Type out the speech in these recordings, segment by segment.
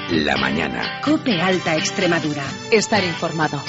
la mañana. COPE Alta Extremadura. Estar informado.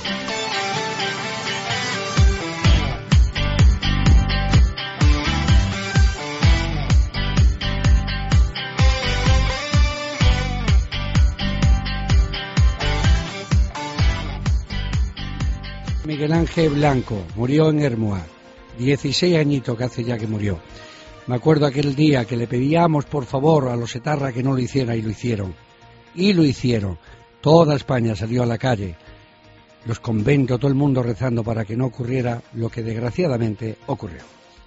Miguel Ángel Blanco murió en Hermoa, 16 añitos que hace ya que murió. Me acuerdo aquel día que le pedíamos por favor a los etarras que no lo hicieran y lo hicieron. Y lo hicieron. Toda España salió a la calle, los conventos, todo el mundo rezando para que no ocurriera lo que desgraciadamente ocurrió.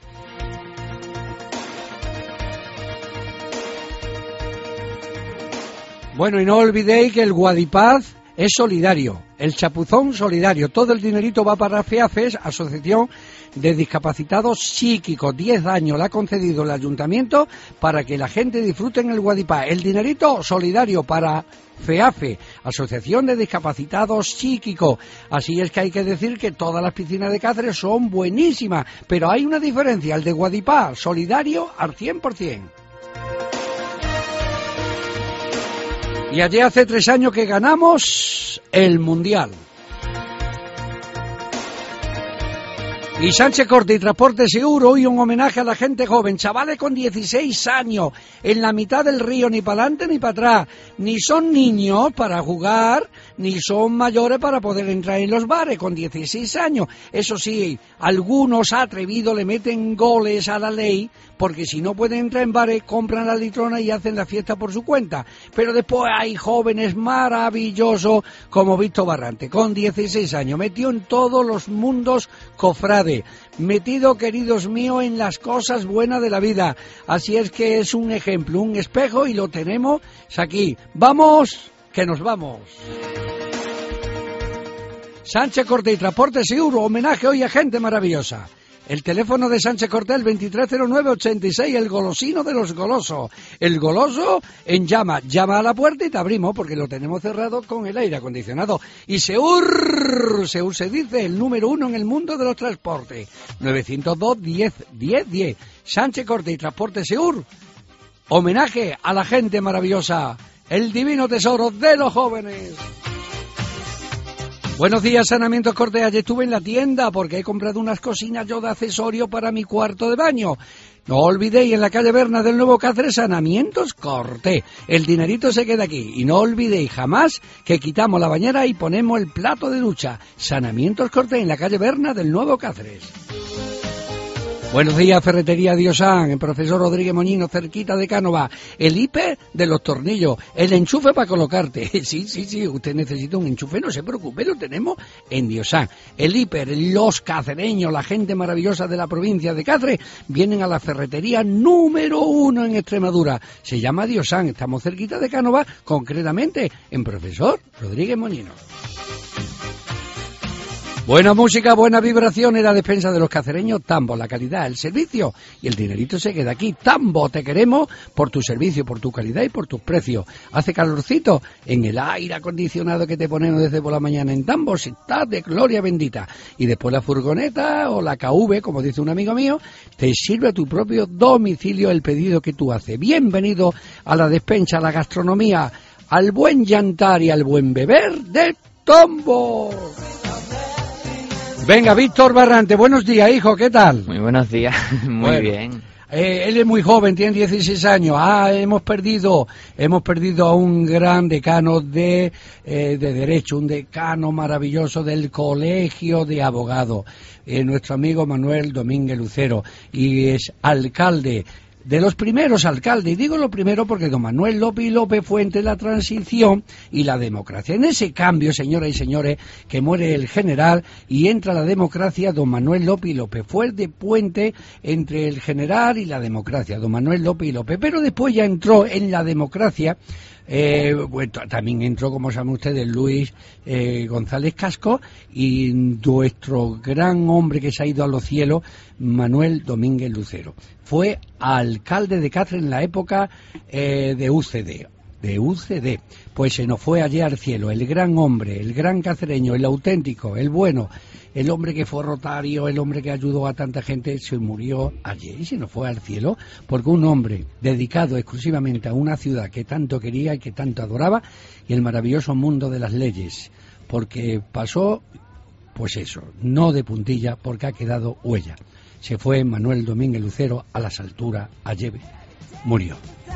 Bueno, y no olvidéis que el Guadipaz es solidario, el chapuzón solidario, todo el dinerito va para FEAFES, Asociación de Discapacitados Psíquicos. 10 años le ha concedido el ayuntamiento para que la gente disfrute en el Guadipaz. El dinerito solidario para FEAFE, Asociación de Discapacitados Psíquicos. Así es que hay que decir que todas las piscinas de Cáceres son buenísimas, pero hay una diferencia, el de Guadipaz, solidario al 100%. Y allí hace 3 años que ganamos el Mundial. Y Sánchez Corte y Transporte Seguro, hoy un homenaje a la gente joven, chavales con 16 años, en la mitad del río, ni para adelante ni para atrás, ni son niños para jugar, ni son mayores para poder entrar en los bares, con 16 años. Eso sí, algunos atrevidos le meten goles a la ley, porque si no pueden entrar en bares, compran la litrona y hacen la fiesta por su cuenta. Pero después hay jóvenes maravillosos, como Víctor Barrante, con 16 años, metido en todos los mundos cofrades, metido, queridos míos, en las cosas buenas de la vida. Así es que es un ejemplo, un espejo, y lo tenemos aquí. ¡Vamos, que nos vamos! Sánchez Corte y Transporte Seguro, homenaje hoy a gente maravillosa. El teléfono de Sánchez Corte, el 230986, el golosino de los golosos. El goloso en llama a la puerta y te abrimos, porque lo tenemos cerrado con el aire acondicionado. Y Seur se dice el número 1 en el mundo de los transportes. 902 10 10 10. Sánchez Corte y Transporte Seur, homenaje a la gente maravillosa, el divino tesoro de los jóvenes. Buenos días, Sanamientos Corte. Ayer estuve en la tienda porque he comprado unas cocinas yo de accesorio para mi cuarto de baño. No olvidéis, en la calle Berna del Nuevo Cáceres, Sanamientos Corte. El dinerito se queda aquí. Y no olvidéis jamás que quitamos la bañera y ponemos el plato de ducha. Sanamientos Corte, en la calle Berna del Nuevo Cáceres. Buenos días, Ferretería Diosán, el profesor Rodríguez Moñino, cerquita de Cánova. El hiper de los tornillos, el enchufe para colocarte. Sí, usted necesita un enchufe, no se preocupe, lo tenemos en Diosán. El hiper, los cacereños, la gente maravillosa de la provincia de Cáceres, vienen a la ferretería número 1 en Extremadura. Se llama Diosán, estamos cerquita de Cánova, concretamente en profesor Rodríguez Moñino. Buena música, buena vibración en la despensa de los cacereños. Tambo, la calidad, el servicio y el dinerito se queda aquí. Tambo, te queremos por tu servicio, por tu calidad y por tus precios. Hace calorcito en el aire acondicionado que te ponemos desde por la mañana en Tambo, si estás de gloria bendita. Y después la furgoneta o la KV, como dice un amigo mío, te sirve a tu propio domicilio el pedido que tú haces. Bienvenido a la despensa, a la gastronomía, al buen llantar y al buen beber de Tambo. Venga, Víctor Barrante, buenos días, hijo, ¿qué tal? Muy buenos días, muy bien. Él es muy joven, tiene 16 años. Hemos perdido a un gran decano de Derecho, un decano maravilloso del Colegio de Abogados, nuestro amigo Manuel Domínguez Lucero, y es alcalde, de los primeros alcaldes, y digo lo primero porque don Manuel López y López fue entre la transición y la democracia. En ese cambio, señoras y señores, que muere el general y entra la democracia, don Manuel López y López fue el de puente entre el general y la democracia, don Manuel López y López, pero después ya entró en la democracia. Bueno, también entró, como saben ustedes, Luis González Casco, y nuestro gran hombre que se ha ido a los cielos, Manuel Domínguez Lucero. Fue alcalde de Cáceres en la época de UCD. de UCD. Pues se nos fue ayer al cielo el gran hombre, el gran cacereño, el auténtico, el bueno, el hombre que fue rotario, el hombre que ayudó a tanta gente, se murió ayer y se nos fue al cielo porque un hombre dedicado exclusivamente a una ciudad que tanto quería y que tanto adoraba y el maravilloso mundo de las leyes, porque pasó, pues eso, no de puntilla, porque ha quedado huella. Se fue Manuel Domínguez Lucero a las alturas, ayer murió.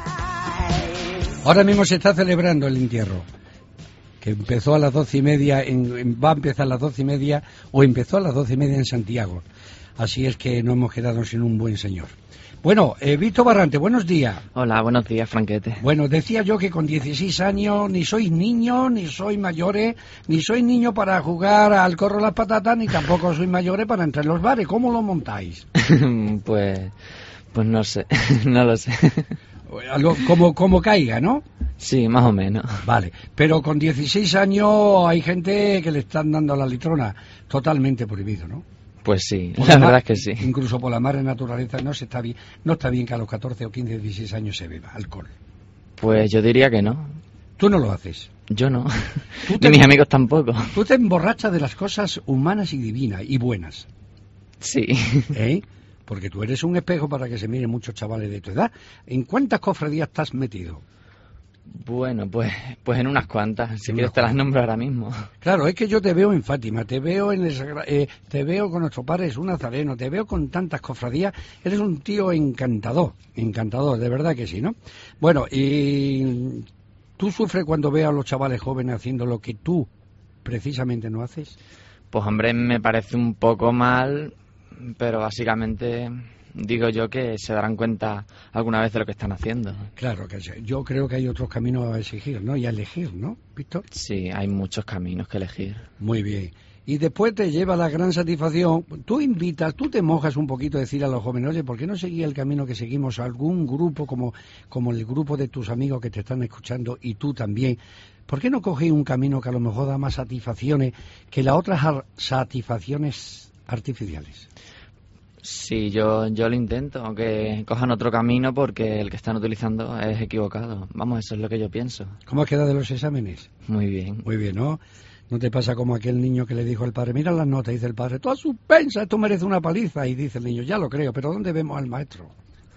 Ahora mismo se está celebrando el entierro, que empezó a las 12:30, va a empezar a las 12:30, o empezó a las 12:30 en Santiago. Así es que no hemos quedado sin un buen señor. Bueno, Víctor Barrante, buenos días. Hola, buenos días, Franquete. Bueno, decía yo que con 16 años ni sois niños, ni sois mayores, ni sois niños para jugar al corro las patatas, ni tampoco sois mayores para entrar en los bares. ¿Cómo lo montáis? Pues no sé, no lo sé. Como caiga, ¿no? Sí, más o menos. Vale, pero con 16 años hay gente que le están dando la litrona, totalmente prohibido, ¿no? Pues sí, la verdad es que sí. Incluso por la madre naturaleza no está bien que a los 14 o 15, 16 años se beba alcohol. Pues yo diría que no. ¿Tú no lo haces? Yo no. Ni mis amigos tampoco. Tú te emborrachas de las cosas humanas y divinas y buenas. Sí. ¿Eh? Porque tú eres un espejo para que se miren muchos chavales de tu edad. ¿En cuántas cofradías estás metido? Bueno, pues en unas cuantas. Si quieres te las nombro ahora mismo. Claro, es que yo te veo en Fátima, te veo te veo con nuestro Padre Jesús Nazareno, te veo con tantas cofradías. Eres un tío encantador, de verdad que sí, ¿no? Bueno, y ¿tú sufres cuando ves a los chavales jóvenes haciendo lo que tú precisamente no haces? Pues hombre, me parece un poco mal, pero básicamente digo yo que se darán cuenta alguna vez de lo que están haciendo. Claro, que yo creo que hay otros caminos a exigir, ¿no? Y a elegir, ¿no, Víctor? Sí, hay muchos caminos que elegir. Muy bien. Y después te lleva la gran satisfacción, tú te mojas un poquito a decir a los jóvenes, oye, ¿por qué no seguía el camino que seguimos algún grupo como el grupo de tus amigos que te están escuchando y tú también? ¿Por qué no cogéis un camino que a lo mejor da más satisfacciones que las otras satisfacciones artificiales? Sí, yo lo intento, aunque cojan otro camino porque el que están utilizando es equivocado. Vamos, eso es lo que yo pienso. ¿Cómo has quedado de los exámenes? Muy bien. Muy bien, ¿no? ¿No te pasa como aquel niño que le dijo al padre, mira las notas, dice el padre, todas suspensas, esto merece una paliza? Y dice el niño, ya lo creo, pero ¿dónde vemos al maestro?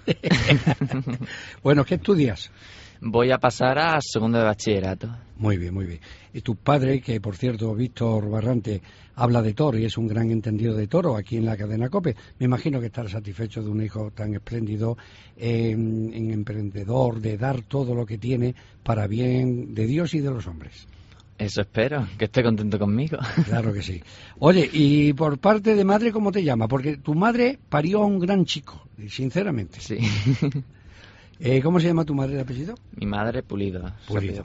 Bueno, ¿qué estudias? Voy a pasar a segundo de bachillerato. Muy bien, muy bien. Y tu padre, que por cierto, Víctor Barrante, habla de toro y es un gran entendido de toro aquí en la cadena COPE, me imagino que estará satisfecho de un hijo tan espléndido, en emprendedor, de dar todo lo que tiene para bien de Dios y de los hombres. Eso espero, que esté contento conmigo. Claro que sí. Oye, y por parte de madre, ¿cómo te llama? Porque tu madre parió a un gran chico, sinceramente. Sí. ¿Cómo se llama tu madre de apellido? Mi madre, Pulido. Pulido.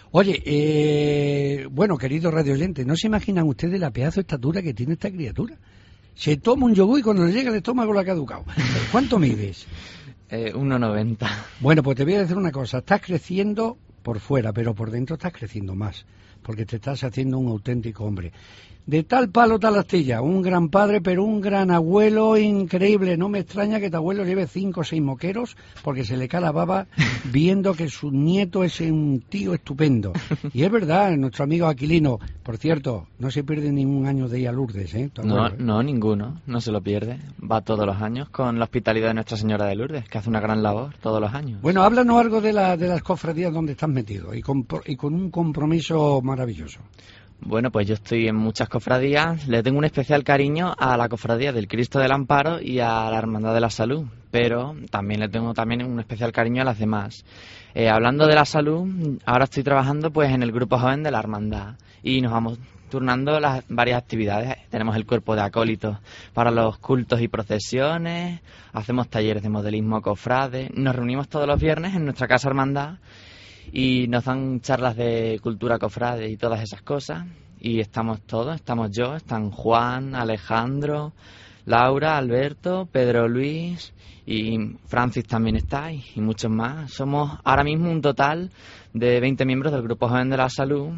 Oye, bueno, queridos radioyentes, ¿no se imaginan ustedes la pedazo de estatura que tiene esta criatura? Se toma un yogur y cuando le llega al estómago lo ha caducado. ¿Cuánto mides? 1,90. Bueno, pues te voy a decir una cosa. Estás creciendo por fuera, pero por dentro estás creciendo más, porque te estás haciendo un auténtico hombre. De tal palo, tal astilla, un gran padre, pero un gran abuelo increíble. No me extraña que tu abuelo lleve 5 o 6 moqueros, porque se le cae la baba viendo que su nieto es un tío estupendo. Y es verdad, nuestro amigo Aquilino, por cierto, no se pierde ningún año de ir a Lourdes, ¿eh? No, ninguno, no se lo pierde. Va todos los años con la hospitalidad de Nuestra Señora de Lourdes, que hace una gran labor todos los años. Bueno, háblanos algo de las cofradías donde estás metido y con un compromiso maravilloso. Bueno, pues yo estoy en muchas cofradías. Le tengo un especial cariño a la cofradía del Cristo del Amparo y a la Hermandad de la Salud, pero también le tengo un especial cariño a las demás. Hablando de la salud, ahora estoy trabajando pues en el grupo joven de la Hermandad y nos vamos turnando las varias actividades. Tenemos el cuerpo de acólitos para los cultos y procesiones, hacemos talleres de modelismo cofrade, nos reunimos todos los viernes en nuestra casa Hermandad y nos dan charlas de cultura cofrade y todas esas cosas. Y estamos todos, estamos yo, están Juan, Alejandro, Laura, Alberto, Pedro Luis y Francis también está y muchos más. Somos ahora mismo un total de 20 miembros del Grupo Joven de la Salud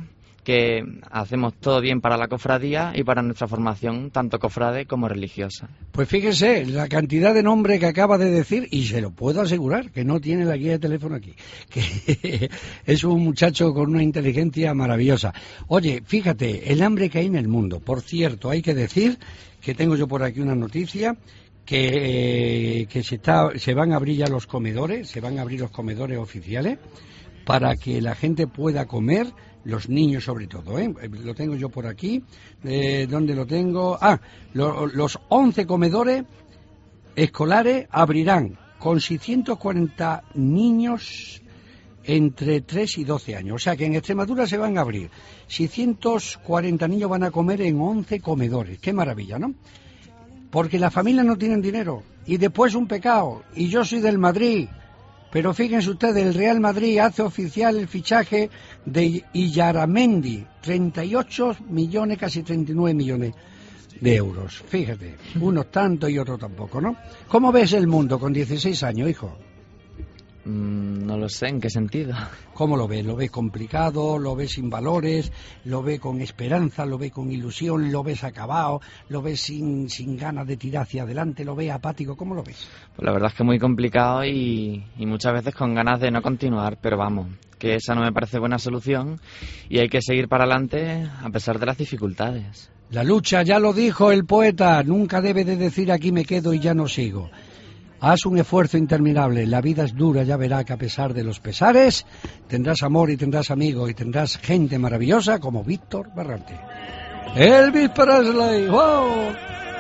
que hacemos todo bien para la cofradía y para nuestra formación, tanto cofrade como religiosa. Pues fíjese la cantidad de nombre que acaba de decir, y se lo puedo asegurar, que no tiene la guía de teléfono aquí, que es un muchacho con una inteligencia maravillosa. Oye, fíjate, el hambre que hay en el mundo. Por cierto, hay que decir que tengo yo por aquí una noticia, que se van a abrir ya los comedores, se van a abrir los comedores oficiales, para que la gente pueda comer, los niños sobre todo, ¿eh? Lo tengo yo por aquí. ¿Dónde lo tengo? Los 11 comedores escolares abrirán con 640 niños entre 3 y 12 años. O sea que en Extremadura se van a abrir 640 niños, van a comer en 11 comedores. ¡Qué maravilla!, ¿no? Porque las familias no tienen dinero. Y después un pecado. Y yo soy del Madrid. Pero fíjense ustedes, el Real Madrid hace oficial el fichaje de Illaramendi, 38 millones, casi 39 millones de euros. Fíjate, unos tanto y otros tampoco, ¿no? ¿Cómo ves el mundo con 16 años, hijo? No lo sé, ¿en qué sentido? ¿Cómo lo ves? ¿Lo ves complicado? ¿Lo ves sin valores? ¿Lo ves con esperanza? ¿Lo ves con ilusión? ¿Lo ves acabado? ¿Lo ves sin ganas de tirar hacia adelante? ¿Lo ves apático? ¿Cómo lo ves? Pues la verdad es que muy complicado y muchas veces con ganas de no continuar, pero vamos, que esa no me parece buena solución y hay que seguir para adelante a pesar de las dificultades. La lucha, ya lo dijo el poeta, nunca debe de decir aquí me quedo y ya no sigo. Haz un esfuerzo interminable, la vida es dura, ya verá que a pesar de los pesares, tendrás amor y tendrás amigos y tendrás gente maravillosa como Víctor Barrante. Elvis Presley, ¡wow!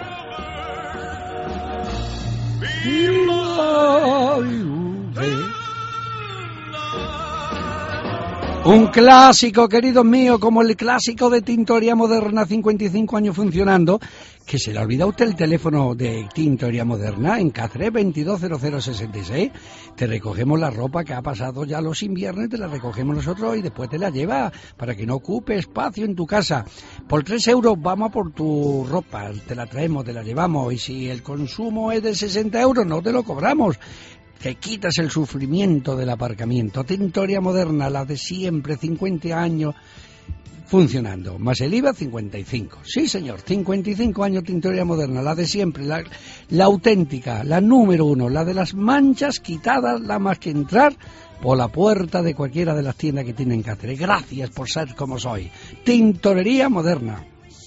Un clásico, queridos míos, como el clásico de Tintorería Moderna, 55 años funcionando, que se le ha olvidado usted el teléfono de Tintorería Moderna en Cáceres 220066. Te recogemos la ropa que ha pasado ya los inviernos, te la recogemos nosotros y después te la lleva para que no ocupe espacio en tu casa. Por 3 euros vamos a por tu ropa, te la traemos, te la llevamos, y si el consumo es de 60 euros no te lo cobramos. Te quitas el sufrimiento del aparcamiento. Tintorería Moderna, la de siempre, 50 años funcionando. Más el IVA, 55. Sí, señor, 55 años Tintorería Moderna, la de siempre, la auténtica, la número 1, la de las manchas quitadas, la más que entrar por la puerta de cualquiera de las tiendas que tienen Cáceres. Gracias por ser como soy. Tintorería Moderna.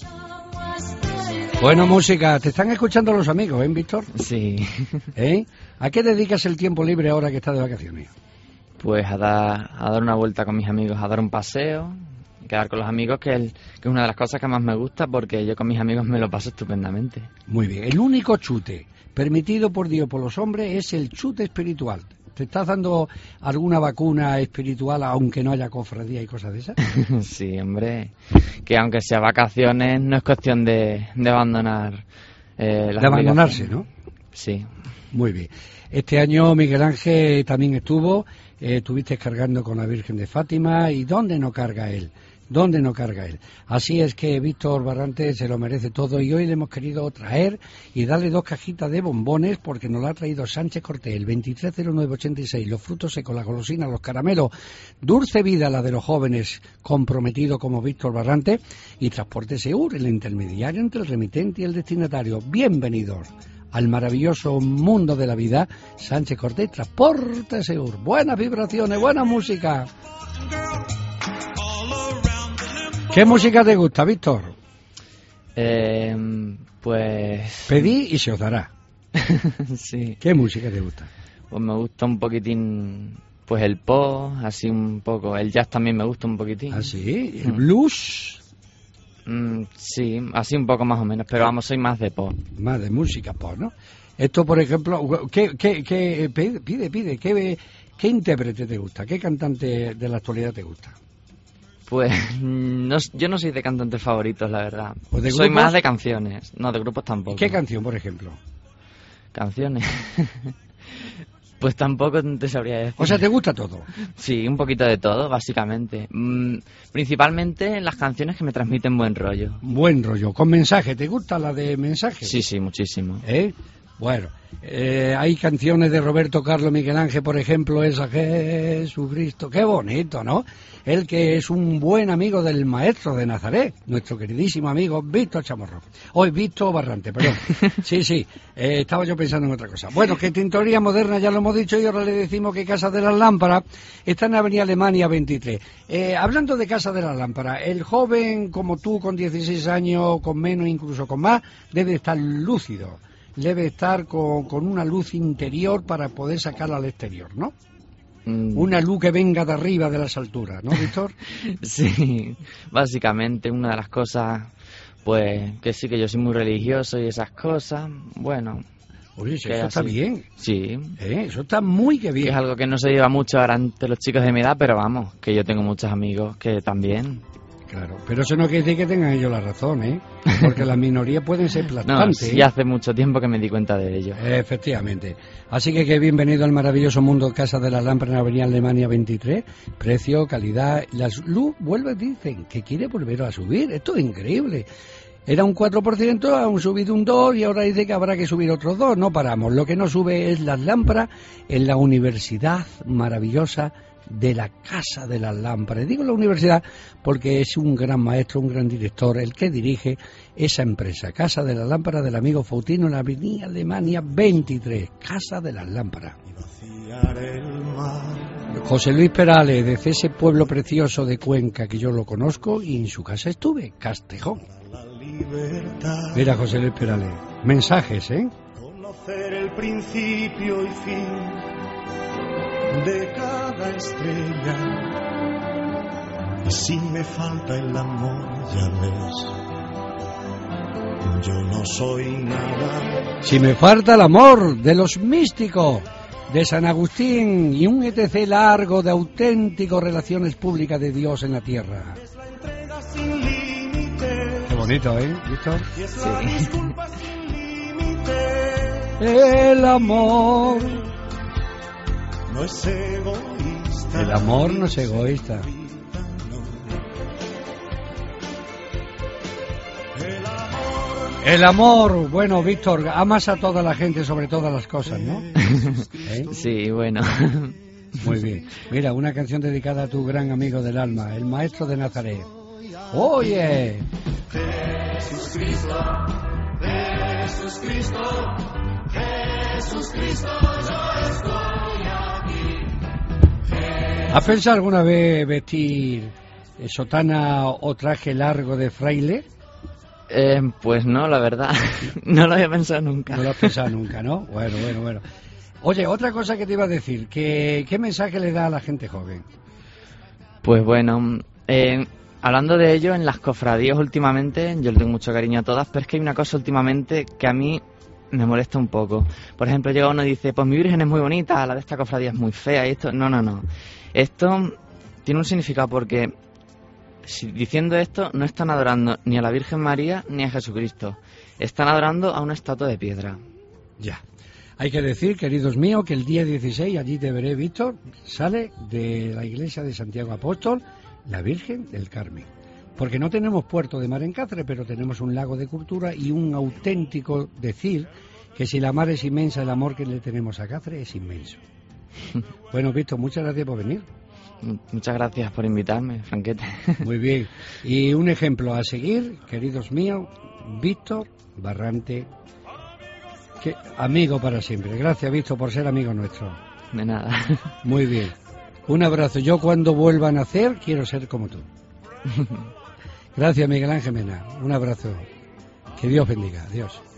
Bueno, música, te están escuchando los amigos, ¿eh, Víctor? Sí. ¿Eh? ¿A qué dedicas el tiempo libre ahora que estás de vacaciones? Pues a dar una vuelta con mis amigos, a dar un paseo, quedar con los amigos, que es una de las cosas que más me gusta, porque yo con mis amigos me lo paso estupendamente. Muy bien. El único chute permitido por Dios por los hombres es el chute espiritual. ¿Te estás dando alguna vacuna espiritual aunque no haya cofradía y cosas de esas? Sí, hombre, que aunque sea vacaciones no es cuestión de abandonar las de abandonarse, ¿no? Sí. Muy bien. Este año Miguel Ángel también estuvo, estuviste cargando con la Virgen de Fátima, ¿y dónde no carga él? ¿Dónde no carga él? Así es que Víctor Barrante se lo merece todo y hoy le hemos querido traer y darle 2 cajitas de bombones porque nos lo ha traído Sánchez Cortés, el 230986, los frutos secos, las golosinas, los caramelos, dulce vida la de los jóvenes comprometidos como Víctor Barrante y Transporte Seur, el intermediario entre el remitente y el destinatario. Bienvenidos al maravilloso mundo de la vida, Sánchez Cortés, Transporte Seur. Buenas vibraciones, buena música. ¿Qué música te gusta, Víctor? Pues... Pedí y se os dará. Sí. ¿Qué música te gusta? Pues me gusta un poquitín, pues el pop, así un poco. El jazz también me gusta un poquitín. ¿Ah, sí? ¿El blues? Sí, así un poco más o menos, pero vamos, soy más de pop. Más de música pop, ¿no? Esto, por ejemplo, pide, ¿qué intérprete te gusta? ¿Qué cantante de la actualidad te gusta? Pues yo no soy de cantantes favoritos, la verdad. ¿Pues de soy grupos? más de canciones, no de grupos tampoco. ¿Qué canción, por ejemplo? Canciones. Pues tampoco te sabría decir. O sea, ¿te gusta todo? Sí, un poquito de todo, básicamente. Principalmente las canciones que me transmiten buen rollo. Buen rollo. ¿Con mensaje? ¿Te gusta la de mensaje? Sí, muchísimo. ¿Eh? Bueno, hay canciones de Roberto Carlos Miguel Ángel, por ejemplo, esa Jesucristo, qué bonito, ¿no? Él que es un buen amigo del maestro de Nazaret, nuestro queridísimo amigo Víctor Chamorro. Hoy Víctor Barrante, perdón. Sí, estaba yo pensando en otra cosa. Bueno, que Tintorería Moderna ya lo hemos dicho y ahora le decimos que Casa de las Lámparas está en Avenida Alemania 23. Hablando de Casa de las Lámparas, el joven como tú, con 16 años, con menos, incluso con más, debe estar lúcido. Debe estar con una luz interior para poder sacarla al exterior, ¿no? Una luz que venga de arriba, de las alturas, ¿no, Víctor? Sí, básicamente una de las cosas, pues, que sí que yo soy muy religioso y esas cosas, bueno... Oye, eso está bien. Sí. Eso está muy que bien. Es algo que no se lleva mucho ahora entre los chicos de mi edad, pero vamos, que yo tengo muchos amigos que también... Claro, pero eso no quiere decir que tengan ellos la razón, ¿eh? Porque las minorías pueden ser plantantes. No, sí, hace mucho tiempo que me di cuenta de ello. Efectivamente. Así que bienvenido al maravilloso mundo Casa de las Lámparas en Avenida Alemania 23. Precio, calidad, la luz, dicen que quiere volver a subir. Esto es increíble. Era un 4%, han subido un 2% y ahora dice que habrá que subir otros 2%. No paramos. Lo que no sube es las lámparas en la universidad maravillosa de la Casa de las Lámparas. Digo la universidad porque es un gran maestro, un gran director, el que dirige esa empresa, Casa de las Lámparas del amigo Fautino, en la Avenida Alemania 23, Casa de las Lámparas. José Luis Perales, desde ese pueblo precioso de Cuenca que yo lo conozco y en su casa estuve, Castejón. Mira, José Luis Perales, mensajes, Conocer el principio y fin de cada estrella, y si me falta el amor, ya ves, yo no soy nada. Si me falta el amor, de los místicos de San Agustín, y un etc. largo de auténticas relaciones públicas de Dios en la tierra. Es la entrega sin límite. Qué bonito, Víctor? Y es la disculpa sin límite. El amor no es egoísta. El amor no es egoísta. El amor, bueno, Víctor, amas a toda la gente sobre todas las cosas, ¿no? Sí, bueno. Muy bien. Mira, una canción dedicada a tu gran amigo del alma, el maestro de Nazaret. ¡Oye! Jesús Cristo, Jesús Cristo, Jesús Cristo, yo estoy aquí. ¿Has pensado alguna vez vestir sotana o traje largo de fraile? Pues no, la verdad, no lo había pensado nunca. No lo has pensado nunca, ¿no? Bueno. Oye, otra cosa que te iba a decir, ¿qué mensaje le da a la gente joven? Pues bueno, hablando de ello, en las cofradías últimamente, yo le tengo mucho cariño a todas, pero es que hay una cosa últimamente que a mí me molesta un poco. Por ejemplo, llega uno y dice, pues mi virgen es muy bonita, la de esta cofradía es muy fea, y esto... No. Esto tiene un significado porque... diciendo esto, no están adorando ni a la Virgen María ni a Jesucristo. Están adorando a una estatua de piedra. Ya. Hay que decir, queridos míos, que el día 16, allí te veré, Víctor, sale de la iglesia de Santiago Apóstol la Virgen del Carmen. Porque no tenemos puerto de mar en Cáceres, pero tenemos un lago de cultura y un auténtico decir que si la mar es inmensa, el amor que le tenemos a Cáceres es inmenso. Bueno, Víctor, muchas gracias por venir. Muchas gracias por invitarme, Franquete. Muy bien. Y un ejemplo a seguir, queridos míos, Víctor Barrante, que amigo para siempre. Gracias, Víctor, por ser amigo nuestro. De nada. Muy bien. Un abrazo. Yo cuando vuelva a nacer quiero ser como tú. Gracias, Miguel Ángel Mena. Un abrazo. Que Dios bendiga. Adiós.